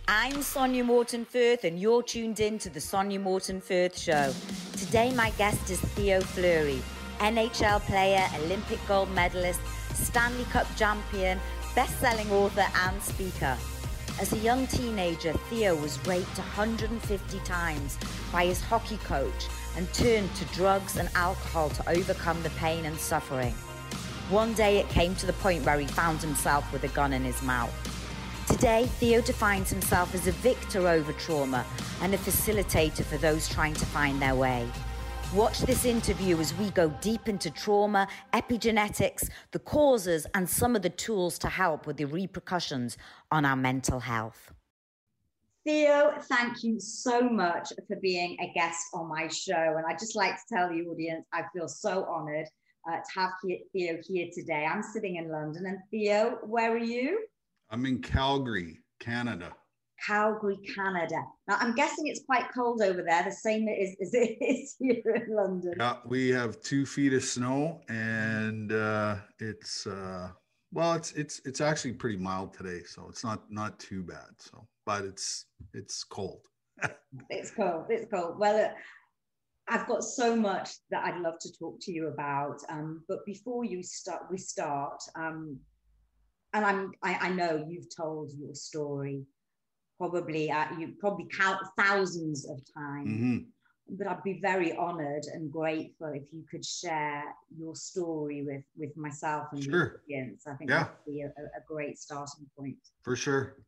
I'm Sonia Morton Firth, and you're tuned in to the Sonia Morton Firth Show. Today, my guest is Theo Fleury, NHL player, Olympic gold medalist, Stanley Cup champion, best-selling author, and speaker. As a young teenager, Theo was raped 150 times by his hockey coach and turned to drugs and alcohol to overcome the pain and suffering. One day, it came to the point where he found himself with a gun in his mouth. Today, Theo defines himself as a victor over trauma and a facilitator for those trying to find their way. Watch this interview as we go deep into trauma, epigenetics, the causes, and some of the tools to help with the repercussions on our mental health. Theo, thank you so much for being a guest on my show. And I'd just like to tell the audience, I feel so honored to have Theo here today. I'm sitting in London. And Theo, where are you? I'm in Calgary, Canada. Calgary, Canada. Now, I'm guessing it's quite cold over there, the same as it is here in London. Yeah, we have 2 feet of snow, and it's actually pretty mild today, so it's not too bad. So, but it's cold. It's cold. It's cold. Well, I've got so much that I'd love to talk to you about. But before we start. And I know you've told your story you probably count thousands of times, Mm-hmm. but I'd be very honored and grateful if you could share your story with myself and Sure. the audience. I think that would be a great starting point. For sure.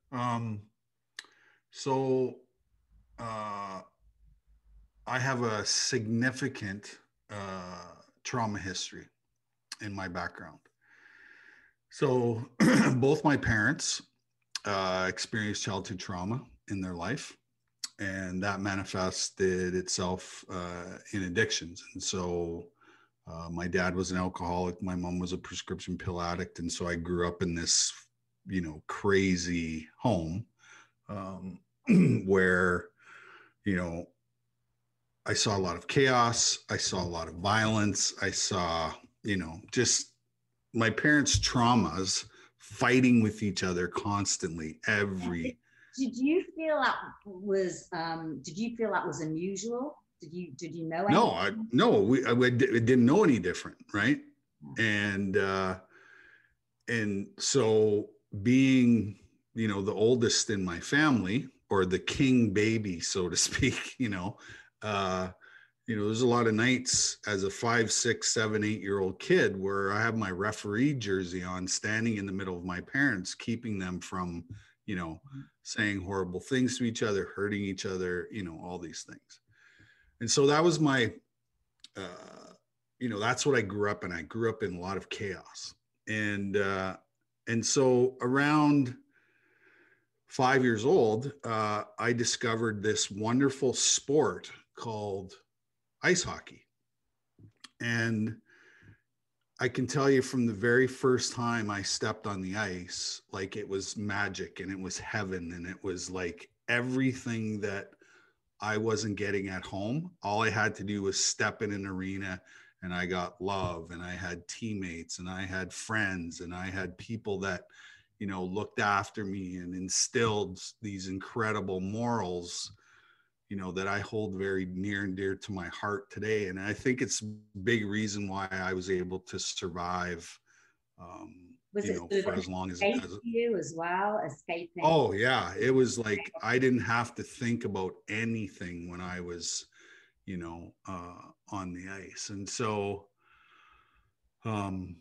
I have a significant trauma history in my background. So both my parents experienced childhood trauma in their life, and that manifested itself in addictions. And so my dad was an alcoholic. My mom was a prescription pill addict. And so I grew up in this, crazy home where, I saw a lot of chaos. I saw a lot of violence. I saw, just my parents' traumas fighting with each other constantly Did you feel that was unusual? Did you know anything? We didn't know any different, right? And so being, the oldest in my family, or the king baby, so to speak, there's a lot of nights as a 5, 6, 7, 8-year-old kid where I have my referee jersey on, standing in the middle of my parents, keeping them from, saying horrible things to each other, hurting each other, all these things. And so that was my, that's what I grew up in. I grew up in a lot of chaos. And so around 5 years old, I discovered this wonderful sport called ice hockey. And I can tell you, from the very first time I stepped on the ice, like, it was magic and it was heaven, and it was like everything that I wasn't getting at home. All I had to do was step in an arena, and I got love, and I had teammates, and I had friends, and I had people that, looked after me and instilled these incredible morals, that I hold very near and dear to my heart today. And I think it's a big reason why I was able to survive, for as long as you as well, escaping. Oh yeah. It was like, I didn't have to think about anything when I was, on the ice. And so, from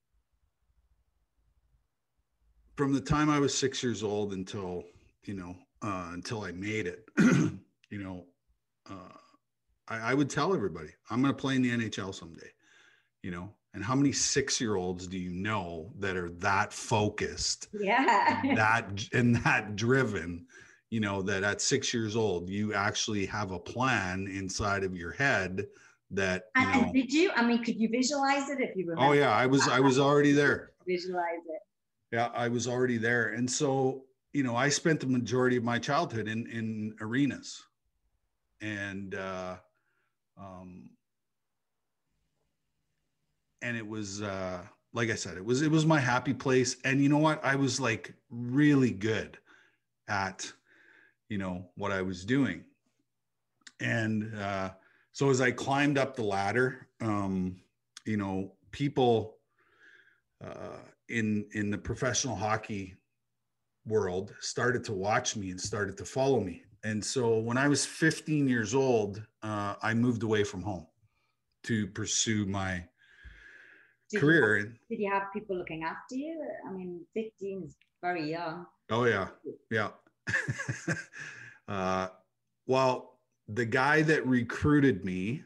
the time I was 6 years old until I made it, I would tell everybody, I'm going to play in the NHL someday, and how many 6-year-olds do you know that are that focused, that driven, that at 6 years old, you actually have a plan inside of your head that, and did you, could you visualize it if you remember? Oh yeah, I was already there. Visualize it. Yeah, I was already there. And so, I spent the majority of my childhood in arenas. And it was, like I said, it was my happy place. And you know what? I was like really good at what I was doing. And so as I climbed up the ladder, people in the professional hockey world started to watch me and started to follow me. And so when I was 15 years old, I moved away from home to pursue my career. Did you have people looking after you? I mean, 15 is very young. Oh, yeah. Yeah. Well, the guy that recruited me,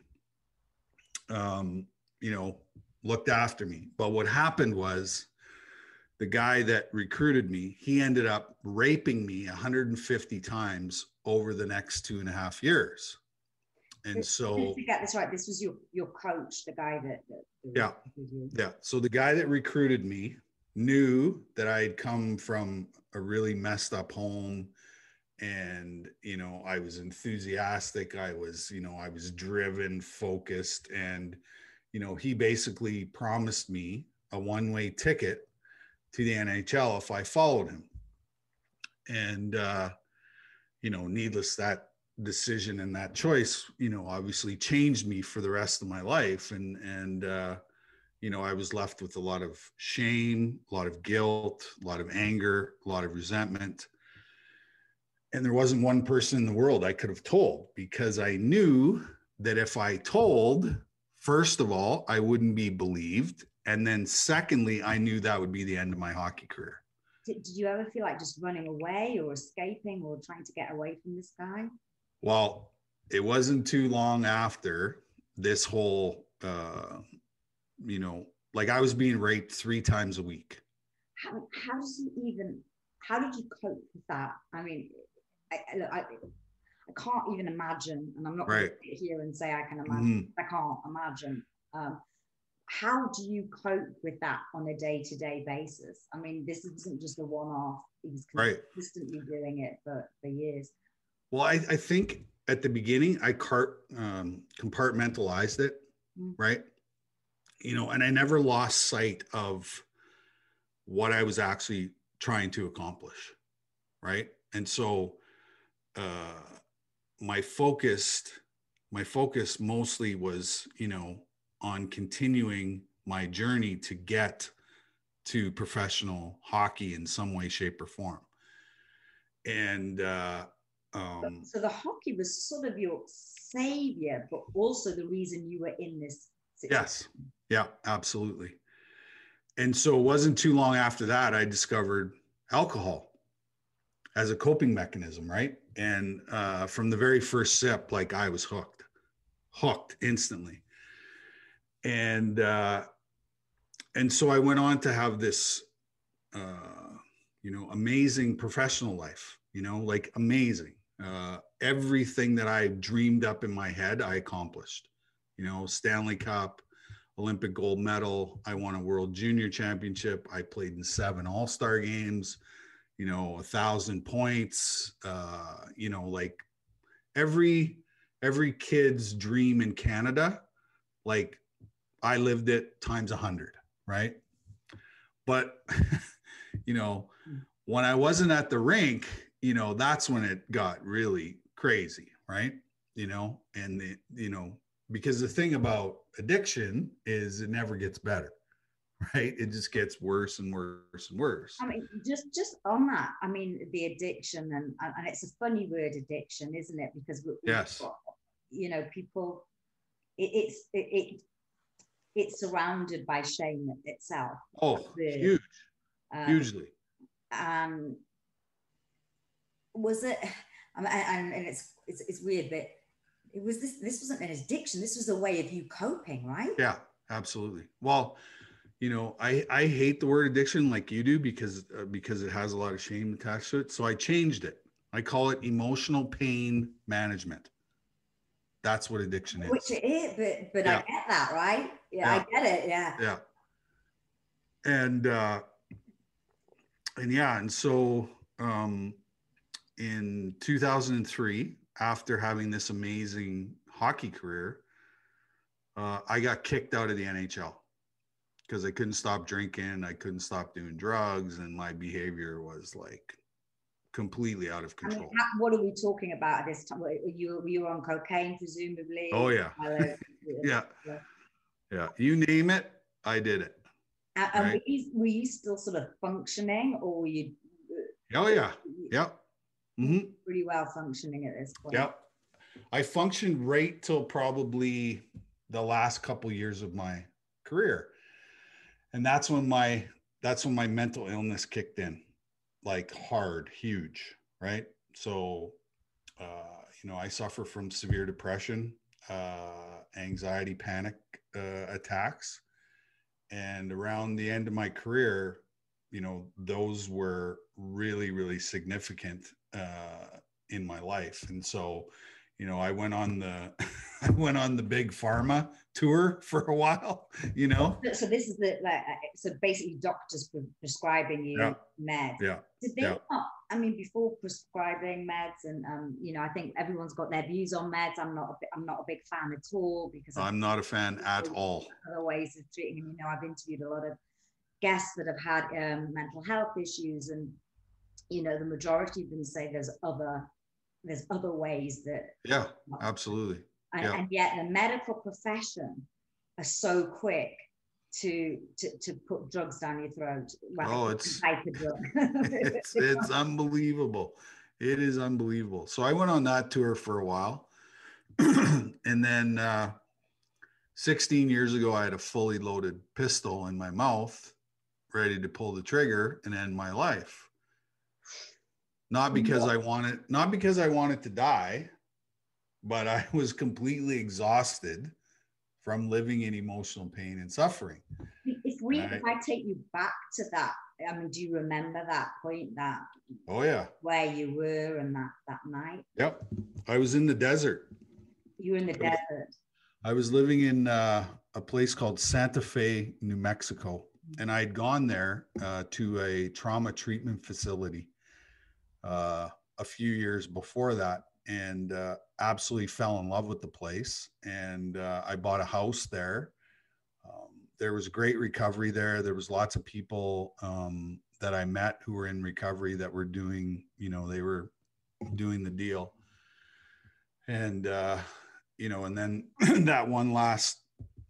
looked after me. But what happened was the guy that recruited me, he ended up raping me 150 times over the next 2.5 years. And so, to get this right, this was your coach, the guy that yeah. So the guy that recruited me knew that I had come from a really messed up home, and I was enthusiastic. I was driven, focused, and he basically promised me a one-way ticket to the NHL if I followed him. And needless, that decision and that choice, obviously changed me for the rest of my life. And I was left with a lot of shame, a lot of guilt, a lot of anger, a lot of resentment. And there wasn't one person in the world I could have told, because I knew that if I told, first of all, I wouldn't be believed. And then secondly, I knew that would be the end of my hockey career. Did you ever feel like just running away or escaping or trying to get away from this guy? Well, it wasn't too long after this whole, like I was being raped 3 times a week. How did you cope with that? I mean, I can't even imagine, and I'm not going to sit here and say I can imagine. I can't imagine. How do you cope with that on a day-to-day basis? I mean, this isn't just a one-off. He was consistently doing it for years. Well, I think at the beginning, I compartmentalized it, right? And I never lost sight of what I was actually trying to accomplish, right? And so my focus mostly was, on continuing my journey to get to professional hockey in some way, shape, or form. And so the hockey was sort of your savior, but also the reason you were in this situation. Yes. Yeah, absolutely. And so it wasn't too long after that, I discovered alcohol as a coping mechanism, right? And from the very first sip, like I was hooked instantly. And so I went on to have this, amazing professional life, like amazing. Everything that I dreamed up in my head, I accomplished, Stanley Cup, Olympic gold medal. I won a World Junior Championship. I played in 7 All-Star games, 1,000 points, like every kid's dream in Canada, like I lived it times 100, right? But, when I wasn't at the rink, that's when it got really crazy, right? And because the thing about addiction is it never gets better, right? It just gets worse and worse and worse. I mean, just on that, I mean, the addiction, and it's a funny word, addiction, isn't it? Because yes, people, it's surrounded by shame itself. Oh, huge, hugely. Was it? And it's weird, but it was this wasn't an addiction. This was a way of you coping, right? Yeah, absolutely. Well, I hate the word addiction like you do because it has a lot of shame attached to it. So I changed it. I call it emotional pain management. That's what addiction is. Which it is, but yeah. I get that, right? Yeah, I get it. Yeah. Yeah. And so in 2003, after having this amazing hockey career, I got kicked out of the NHL because I couldn't stop drinking. I couldn't stop doing drugs. And my behavior was like completely out of I mean, control. what are we talking about at this time? Were you on cocaine, presumably? Oh yeah. Yeah. Yeah. You name it, I did it. And right? were you still sort of functioning, or were you? Oh yeah. Yep. Mm-hmm. Pretty well functioning at this point. Yep. I functioned right till probably the last couple years of my career. And that's when my mental illness kicked in, like hard, huge, right? So I suffer from severe depression, anxiety, panic attacks. And around the end of my career, those were really, really significant in my life. And so, I went on the I went on the big pharma tour for a while, So this is so basically doctors prescribing you meds. Yeah. Did they not? I mean, before prescribing meds, and I think everyone's got their views on meds. I'm not a big fan at all, because I'm not a fan at all. Other ways of treating them. I've interviewed a lot of guests that have had mental health issues, and the majority of them say there's other ways that. Yeah, absolutely. And yet the medical profession are so quick to put drugs down your throat. Well, it's it's unbelievable. It is unbelievable. So I went on that tour for a while. And then 16 years ago, I had a fully loaded pistol in my mouth, ready to pull the trigger and end my life. Not because I wanted to die, but I was completely exhausted from living in emotional pain and suffering. If I take you back to that, I mean, do you remember that point, oh yeah, where you were and that night? Yep. I was in the desert. You were in the desert. I was living in a place called Santa Fe, New Mexico. And I had gone there to a trauma treatment facility a few years before that, and absolutely fell in love with the place. And I bought a house there. There was great recovery there. There was lots of people that I met who were in recovery that were doing, they were doing the deal. And, and then that one last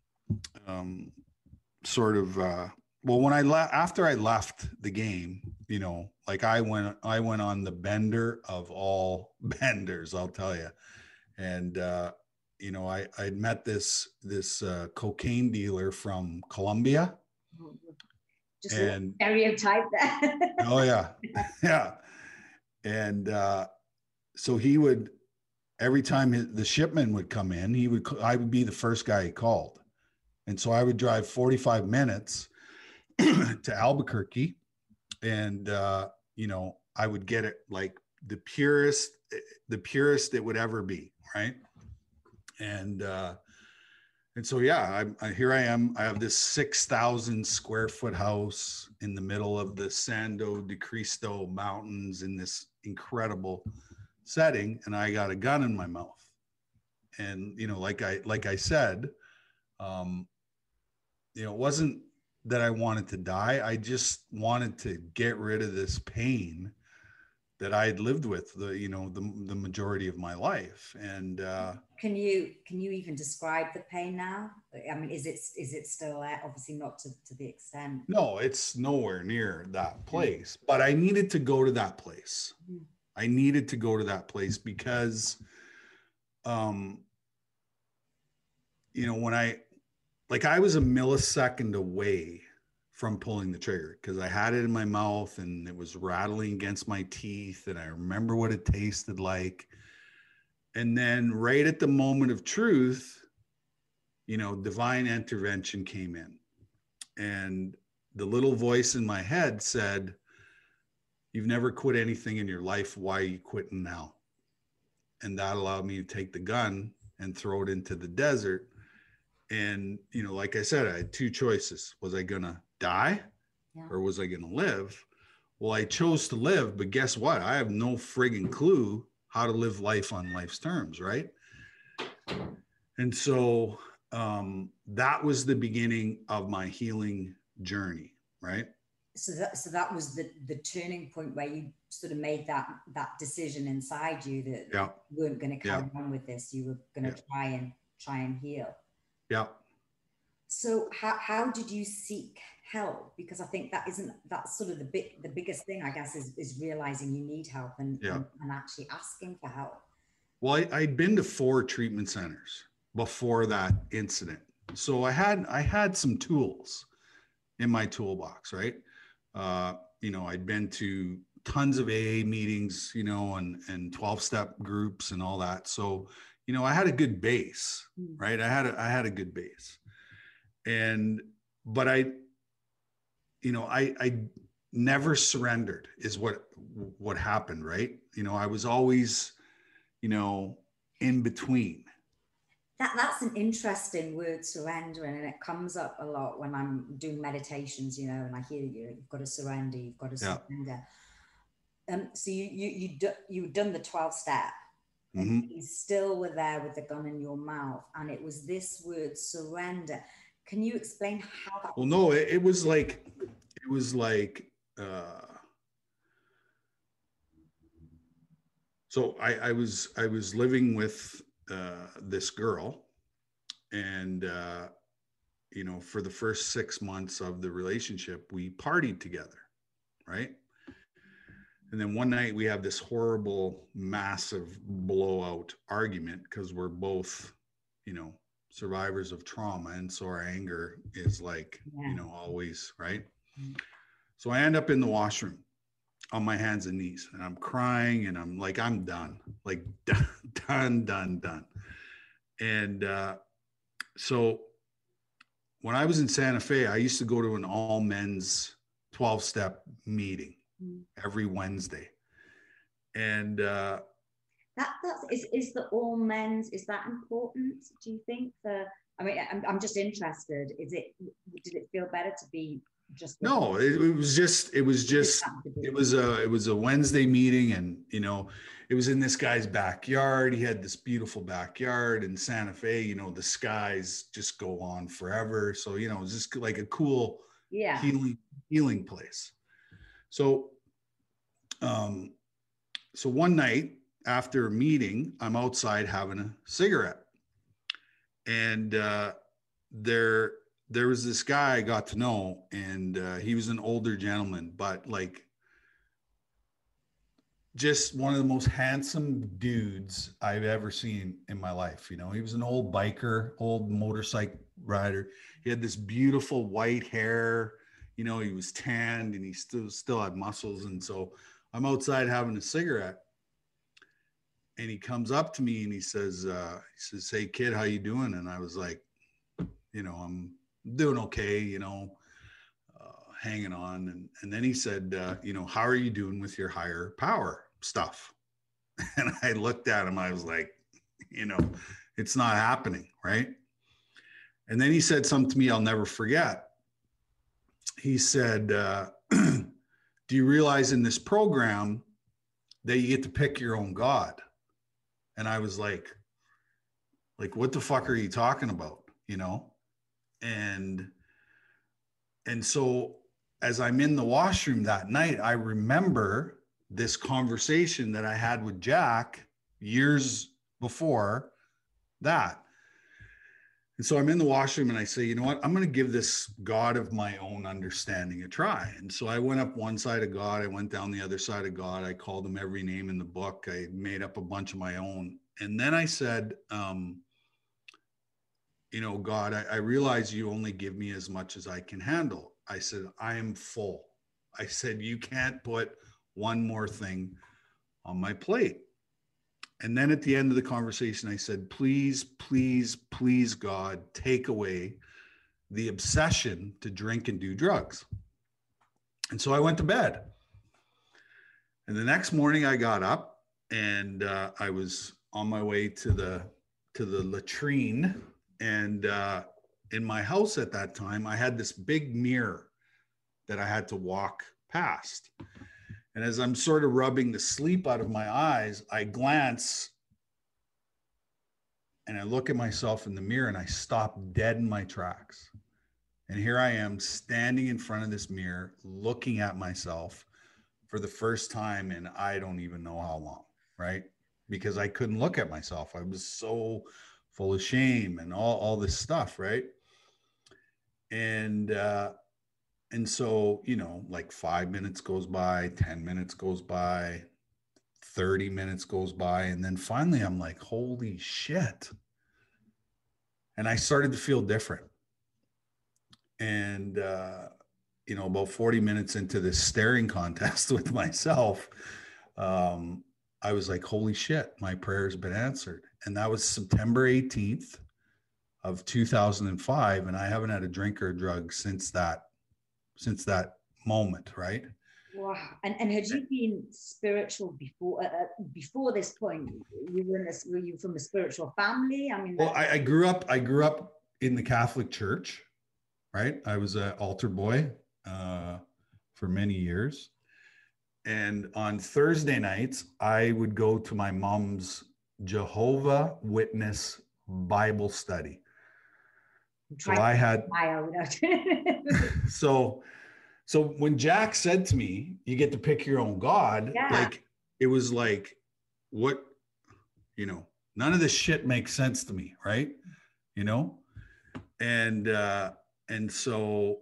when after I left the game, I went on the bender of all benders, I'll tell you. And, I'd met this cocaine dealer from Colombia. Just a stereotype there. Oh yeah. Yeah. And, so he would, every time the shipment would come in, I would be the first guy he called. And so I would drive 45 minutes to Albuquerque, and I would get it like the purest it would ever be, right? And so here I am. I have this 6,000 square foot house in the middle of the Sando de Cristo Mountains in this incredible setting, and I got a gun in my mouth. And like I said, it wasn't that I wanted to die. I just wanted to get rid of this pain that I had lived with the majority of my life. And can you even describe the pain now? I mean, is it still there? Obviously not to the extent. No, it's nowhere near that place. But I needed to go to that place. Mm-hmm. I needed to go to that place because, when I was a millisecond away from pulling the trigger, because I had it in my mouth and it was rattling against my teeth, and I remember what it tasted like. And then right at the moment of truth, divine intervention came in, and the little voice in my head said, "You've never quit anything in your life. Why are you quitting now?" And that allowed me to take the gun and throw it into the desert. And, like I said, I had two choices. Was I going to die or was I going to live? Well, I chose to live, but guess what? I have no friggin' clue how to live life on life's terms, right? And so that was the beginning of my healing journey, right? so that was the turning point where you sort of made that decision inside you that Yeah. you weren't going to carry on with this. You were going to try and heal. Yeah. So how did you seek help? Because I think that's sort of the biggest thing, I guess, is realizing you need help and actually asking for help. Well, I'd been to 4 treatment centers before that incident. So I had some tools in my toolbox, right? You know, I'd been to tons of AA meetings, you know, and 12-step groups and all that. So, you know, I had a good base, right? I had a good base. But I never surrendered is what happened, right? You know, I was always, you know, in between. That's an interesting word, surrendering, and it comes up a lot when I'm doing meditations, you know, and I hear you've got to surrender, you've got to surrender. So you've done the 12-step, and you still were there with the gun in your mouth, and it was this word, surrender. Can you explain how that? Well, no, it was like, so I was living with this girl, and you know, for the first 6 months of the relationship, we partied together, right? And then one night we have this horrible, massive blowout argument because we're both, you know, survivors of trauma, and so our anger is like, you know, always, right? So I end up in the washroom on my hands and knees, and I'm crying, and I'm like, I'm done, like done. And so when I was in Santa Fe, I used to go to an all men's 12-step meeting every Wednesday. And is the all men's, is that important, do you think? I mean, I'm just interested. Did it feel better to be just? No, it was a Wednesday meeting, and you know, it was in this guy's backyard. He had this beautiful backyard in Santa Fe. You know, the skies just go on forever. So, you know, it was just like a cool healing place. So, so one night after a meeting, I'm outside having a cigarette, and there was this guy I got to know, and he was an older gentleman, but like just one of the most handsome dudes I've ever seen in my life. You know, he was an old biker, old motorcycle rider. He had this beautiful white hair. You know, he was tanned, and he still had muscles. And so I'm outside having a cigarette, and he comes up to me and he says, "Hey kid, how you doing?" And I was like, you know, I'm doing okay, you know, hanging on. And then he said, you know, how are you doing with your higher power stuff? And I looked at him, I was like, you know, it's not happening, right? And then he said something to me I'll never forget. He said, do you realize in this program that you get to pick your own God? And I was like, what the fuck are you talking about? You know? And so as I'm in the washroom that night, I remember this conversation that I had with Jack years before that. And so I'm in the washroom and I say, you know what, I'm going to give this God of my own understanding a try. And so I went up one side of God. I went down the other side of God. I called him every name in the book. I made up a bunch of my own. And then I said, you know, God, I realize you only give me as much as I can handle. I said, I am full. I said, you can't put one more thing on my plate. And then at the end of the conversation, I said, please, please, please, God, take away the obsession to drink and do drugs. And so I went to bed. And the next morning I got up, and I was on my way to the latrine. And in my house at that time, I had this big mirror that I had to walk past. And as I'm sort of rubbing the sleep out of my eyes, I glance and I look at myself in the mirror, and I stop dead in my tracks. And here I am standing in front of this mirror, looking at myself for the first time in I don't even know how long, right? Because I couldn't look at myself. I was so full of shame and all this stuff, right? And so, you know, like 5 minutes goes by, 10 minutes goes by, 30 minutes goes by. And then finally I'm like, holy shit. And I started to feel different. And, you know, about 40 minutes into this staring contest with myself, I was like, holy shit, my prayer's been answered. And that was September 18th of 2005. And I haven't had a drink or a drug since that moment, right? Wow. And had you been spiritual before this point? Were you from a spiritual family? I mean, well, I grew up in the Catholic Church, right? I was an altar boy for many years. And on Thursday nights, I would go to my mom's Jehovah Witness Bible study. So I had so when Jack said to me, you get to pick your own God, like it was like, what, you know, none of this shit makes sense to me, right? You know? And so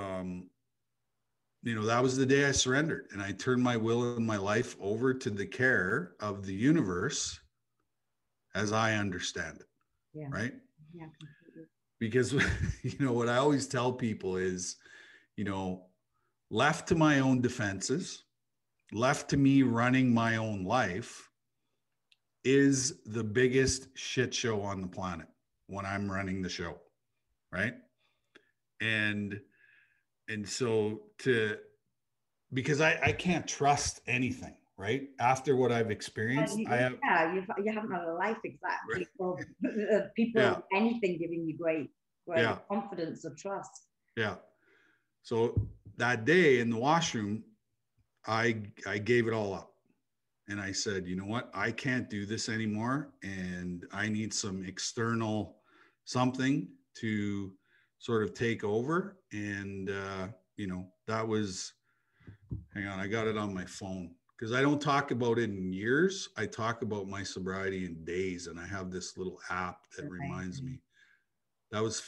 you know, that was the day I surrendered, and I turned my will and my life over to the care of the universe as I understand it. Yeah. Right? Yeah, completely. Because, you know, what I always tell people is, you know, left to my own defenses, left to me running my own life is the biggest shit show on the planet when I'm running the show. Right. And so because I can't trust anything, right? After what I've experienced, you haven't had a life exactly. Right. People, anything giving you great confidence or trust. Yeah. So that day in the washroom, I gave it all up. And I said, you know what? I can't do this anymore. And I need some external something to sort of take over. And, you know, that was, hang on, I got it on my phone because I don't talk about it in years. I talk about my sobriety in days. And I have this little app that reminds me. That was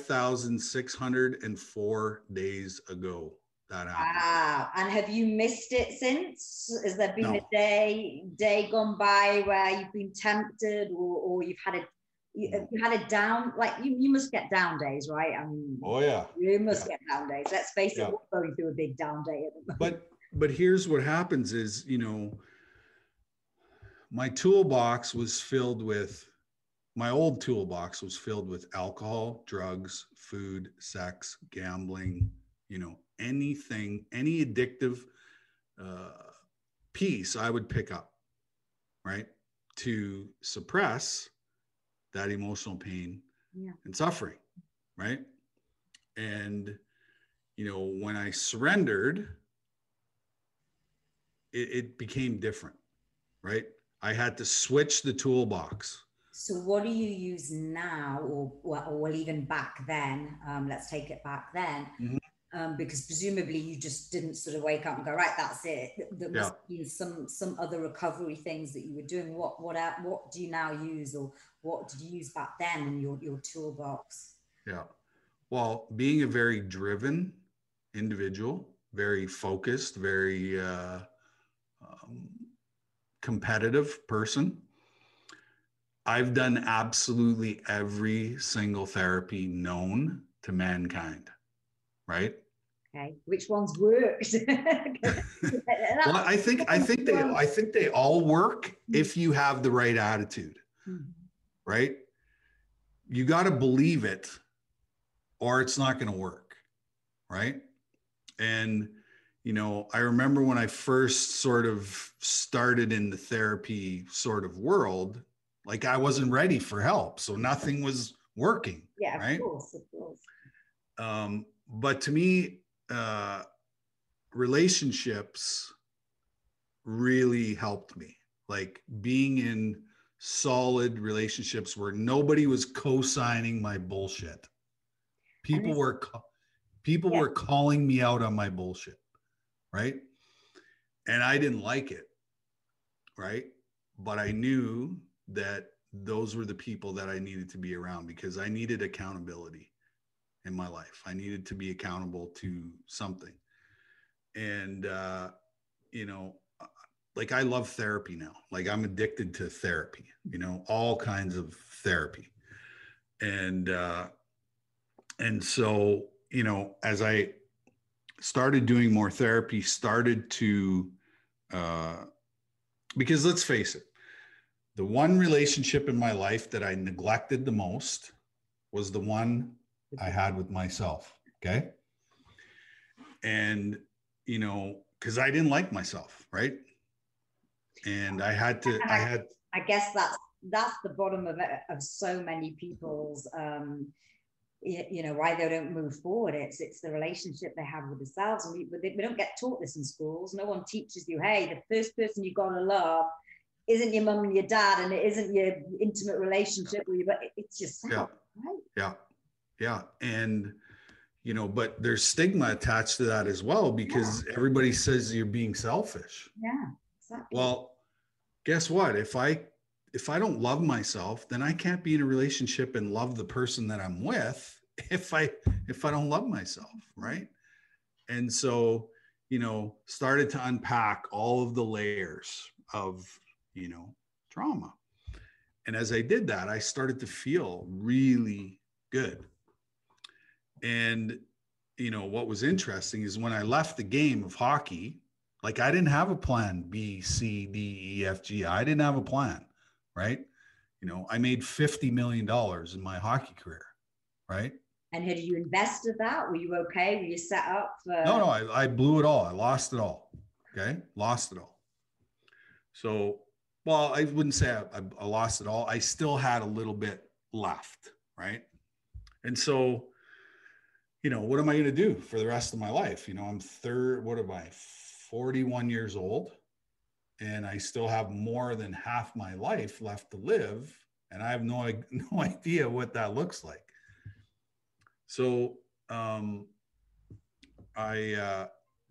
5,604 days ago. That happened. Wow. And have you missed it since? Has there been a day gone by where you've been tempted or you've had a down, like you must get down days, right? I mean, oh yeah, you must get down days. Let's face it, we're going through a big down day at the moment. But here's what happens is, you know, my toolbox was filled with, my old toolbox was filled with alcohol, drugs, food, sex, gambling, you know, anything, any addictive piece I would pick up, right? To suppress that emotional pain and suffering, right? And, you know, when I surrendered, it became different, right? I had to switch the toolbox. So what do you use now, or well, even back then? Let's take it back then, because presumably you just didn't sort of wake up and go, right, that's it. There must be some other recovery things that you were doing. What do you now use, or what did you use back then in your toolbox? Yeah, well, being a very driven individual, very focused, very competitive person, I've done absolutely every single therapy known to mankind, right? Okay, which ones worked? Well, I think they all work if you have the right attitude, right? You got to believe it, or it's not going to work, right? And you know, I remember when I first sort of started in the therapy sort of world, like I wasn't ready for help. So nothing was working. Yeah, right? Of course. But to me, relationships really helped me. Like being in solid relationships where nobody was co-signing my bullshit. People were People were calling me out on my bullshit, right? And I didn't like it, right? But I knew that those were the people that I needed to be around because I needed accountability in my life. I needed to be accountable to something. And, you know, like I love therapy now. Like I'm addicted to therapy, you know, all kinds of therapy. And so, you know, as I started doing more therapy, started to, because let's face it, the one relationship in my life that I neglected the most was the one I had with myself. Okay. And, you know, because I didn't like myself, right? And I guess that's the bottom of it, of so many people's you know, why they don't move forward. It's the relationship they have with themselves. And we don't get taught this in schools. No one teaches you, hey, the first person you got to love isn't your mum and your dad, and it isn't your intimate relationship with you, but it's yourself, right? Yeah. And, you know, but there's stigma attached to that as well, because everybody says you're being selfish. Yeah, exactly. Well, guess what? If I don't love myself, then I can't be in a relationship and love the person that I'm with if I don't love myself, right? And so, you know, started to unpack all of the layers of, you know, trauma. And as I did that, I started to feel really good. And, you know, what was interesting is when I left the game of hockey, like I didn't have a plan B, C, D, E, F, G. I didn't have a plan, right? You know, I made $50 million in my hockey career, right? And had you invested that? Were you okay? Were you set up for? No, I blew it all. I lost it all. Okay. Lost it all. So, well, I wouldn't say I lost it all. I still had a little bit left, right? And so, you know, what am I going to do for the rest of my life? You know, I'm 41 years old, and I still have more than half my life left to live. And I have no idea what that looks like. So I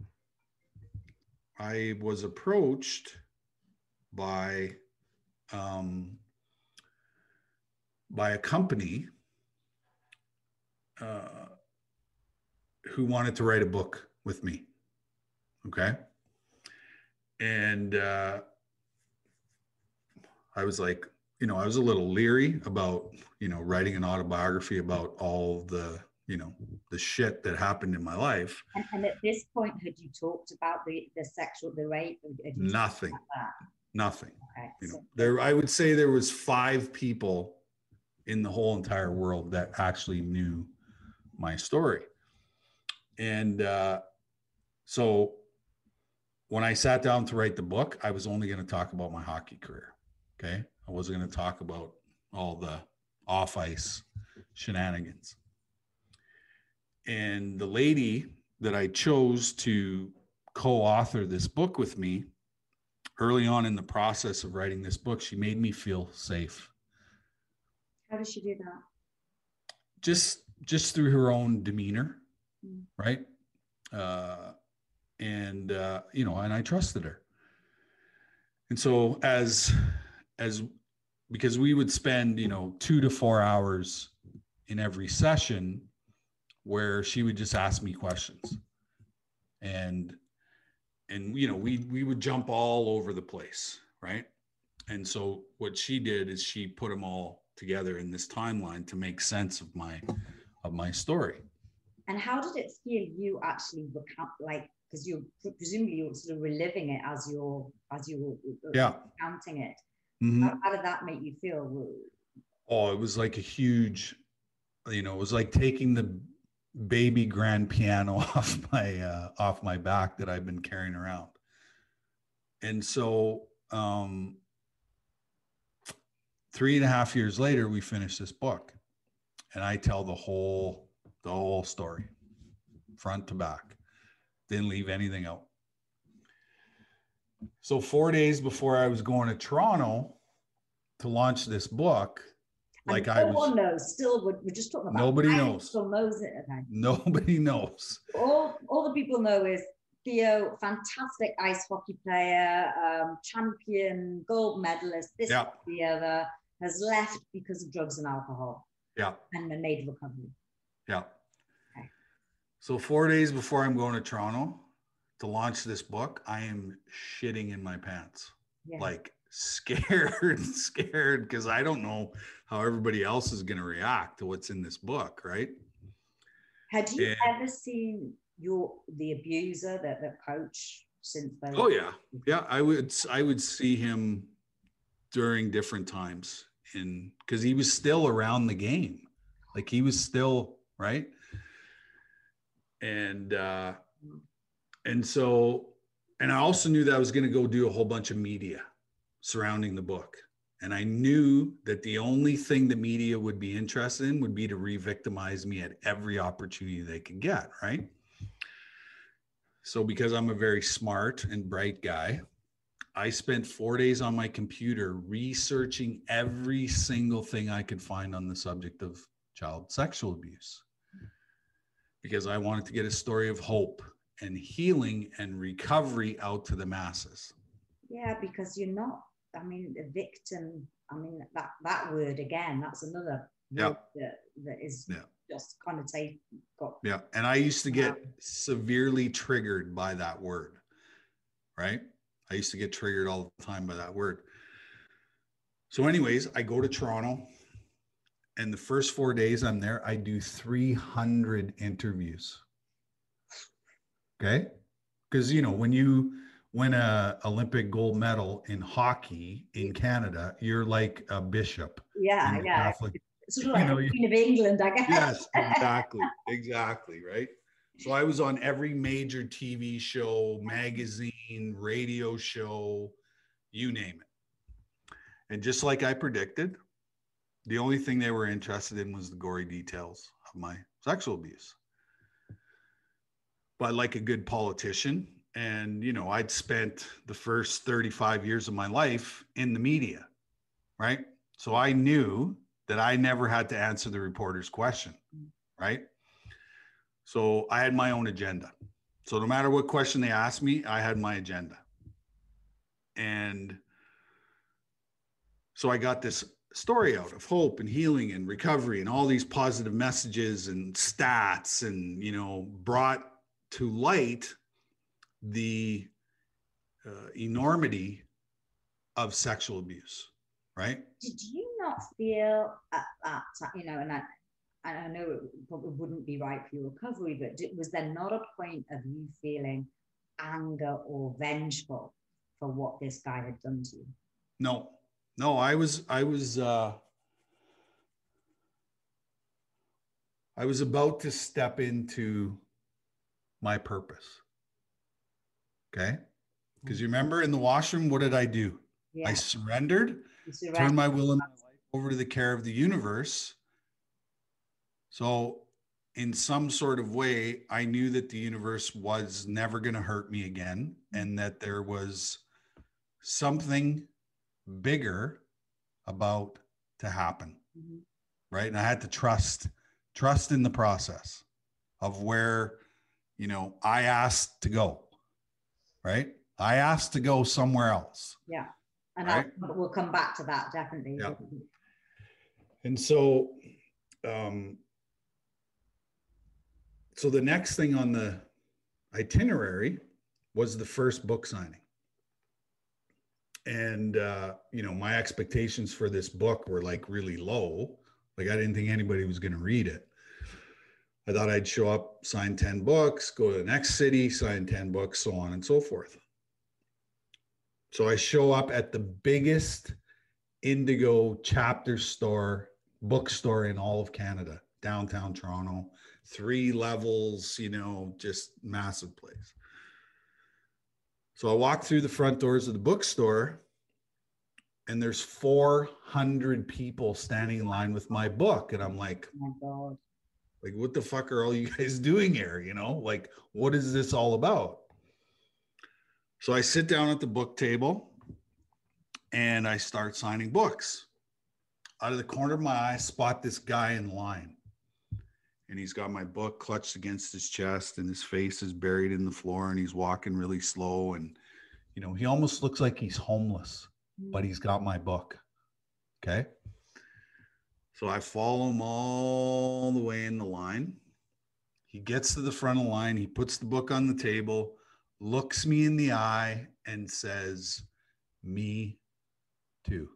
was approached by a company who wanted to write a book with me. Okay. And I was like, you know, I was a little leery about, you know, writing an autobiography about all the, you know, the shit that happened in my life. And at this point, had you talked about the rape? Nothing. Nothing. Okay. You know, I would say there was 5 people in the whole entire world that actually knew my story. And so when I sat down to write the book, I was only going to talk about my hockey career. Okay. I wasn't going to talk about all the off ice shenanigans. And the lady that I chose to co-author this book with me, early on in the process of writing this book, she made me feel safe. How does she do that? Just through her own demeanor, right? And you know, and I trusted her. And so because we would spend, you know, 2 to 4 hours in every session where she would just ask me questions. And you know, we would jump all over the place, right? And so what she did is she put them all together in this timeline to make sense of my story. And how did it feel you actually like, because presumably you're sort of reliving it as you're counting it. Mm-hmm. How did that make you feel? Oh, it was like a huge, you know, it was like taking the baby grand piano off my back that I've been carrying around. And so 3.5 years later, we finished this book, and I tell the whole story, front to back. Didn't leave anything out. So 4 days before I was going to Toronto to launch this book, Like no one knows. Still, we're just talking about. Nobody knows. Still knows it. Okay. Nobody knows. All the people know is Theo, fantastic ice hockey player, champion, gold medalist. This, the other, has left because of drugs and alcohol. Yeah. And then made recovery. Yeah. Okay. So 4 days before I'm going to Toronto to launch this book, I am shitting in my pants. Yeah. Like scared because I don't know how everybody else is going to react to what's in this book, right? Had you ever seen the abuser, the coach, since then? Oh yeah. I would see him during different times, because he was still around the game, like he was still right. And so I also knew that I was going to go do a whole bunch of media surrounding the book. And I knew that the only thing the media would be interested in would be to re-victimize me at every opportunity they could get, right? So because I'm a very smart and bright guy, I spent 4 days on my computer researching every single thing I could find on the subject of child sexual abuse, because I wanted to get a story of hope and healing and recovery out to the masses. Yeah, because you're not, a victim, that word again, that's another word that is just connotate. Yeah, and I used to get severely triggered by that word, right? I used to get triggered all the time by that word. So anyways, I go to Toronto, and the first 4 days I'm there, I do 300 interviews. Okay? Because, when you win an Olympic gold medal in hockey in Canada, you're like a bishop. Yeah, yeah. Catholic, sort of like the Queen of England, I guess. Yes, exactly, right? So I was on every major TV show, magazine, radio show, you name it. And just like I predicted, the only thing they were interested in was the gory details of my sexual abuse. But like a good politician, and, I'd spent the first 35 years of my life in the media, right? So I knew that I never had to answer the reporter's question, right? So I had my own agenda. So no matter what question they asked me, I had my agenda. And so I got this story out of hope and healing and recovery and all these positive messages and stats, and, brought to light the enormity of sexual abuse, right? Did you not feel at that time, and I know it probably wouldn't be right for your recovery, but was there not a point of you feeling anger or vengeful for what this guy had done to you? No, I was about to step into my purpose. Okay. Because you remember in the washroom, what did I do? Yeah. I surrendered, turned my will and my life over to the care of the universe. So in some sort of way, I knew that the universe was never going to hurt me again, and that there was something bigger about to happen. Mm-hmm. Right. And I had to trust in the process of where, I asked to go. Right. I asked to go somewhere else. Yeah. And right? We'll come back to that, definitely. Yeah. And so, so the next thing on the itinerary was the first book signing. And, my expectations for this book were like really low. Like I didn't think anybody was going to read it. I thought I'd show up, sign 10 books, go to the next city, sign 10 books, so on and so forth. So I show up at the biggest Indigo chapter store, bookstore in all of Canada, downtown Toronto, 3 levels, just massive place. So I walk through the front doors of the bookstore, and there's 400 people standing in line with my book. And I'm like, oh my God. Like, what the fuck are all you guys doing here? Like, what is this all about? So I sit down at the book table and I start signing books. out of the corner of my eye, spot this guy in line. And he's got my book clutched against his chest and his face is buried in the floor and he's walking really slow. And, you know, he almost looks like he's homeless, but he's got my book. Okay. So I follow him all the way in the line. He gets to the front of the line. He puts the book on the table, looks me in the eye and says, "Me too."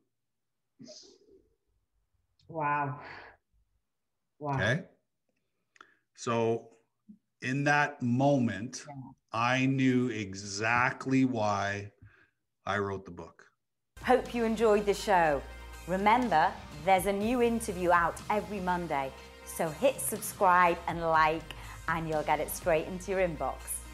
Wow. Wow. Okay. So in that moment, I knew exactly why I wrote the book. Hope you enjoyed the show. Remember, there's a new interview out every Monday, so hit subscribe and like, and you'll get it straight into your inbox.